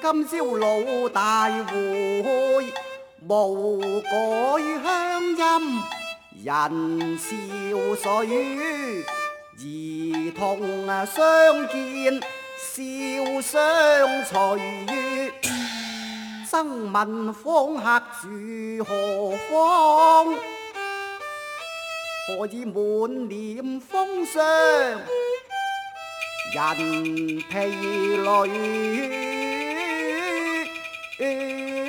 今朝老大會，無改鄉音，人笑水，兒童相見笑相隨。曾問訪客住何方？何以滿臉風霜？人疲累。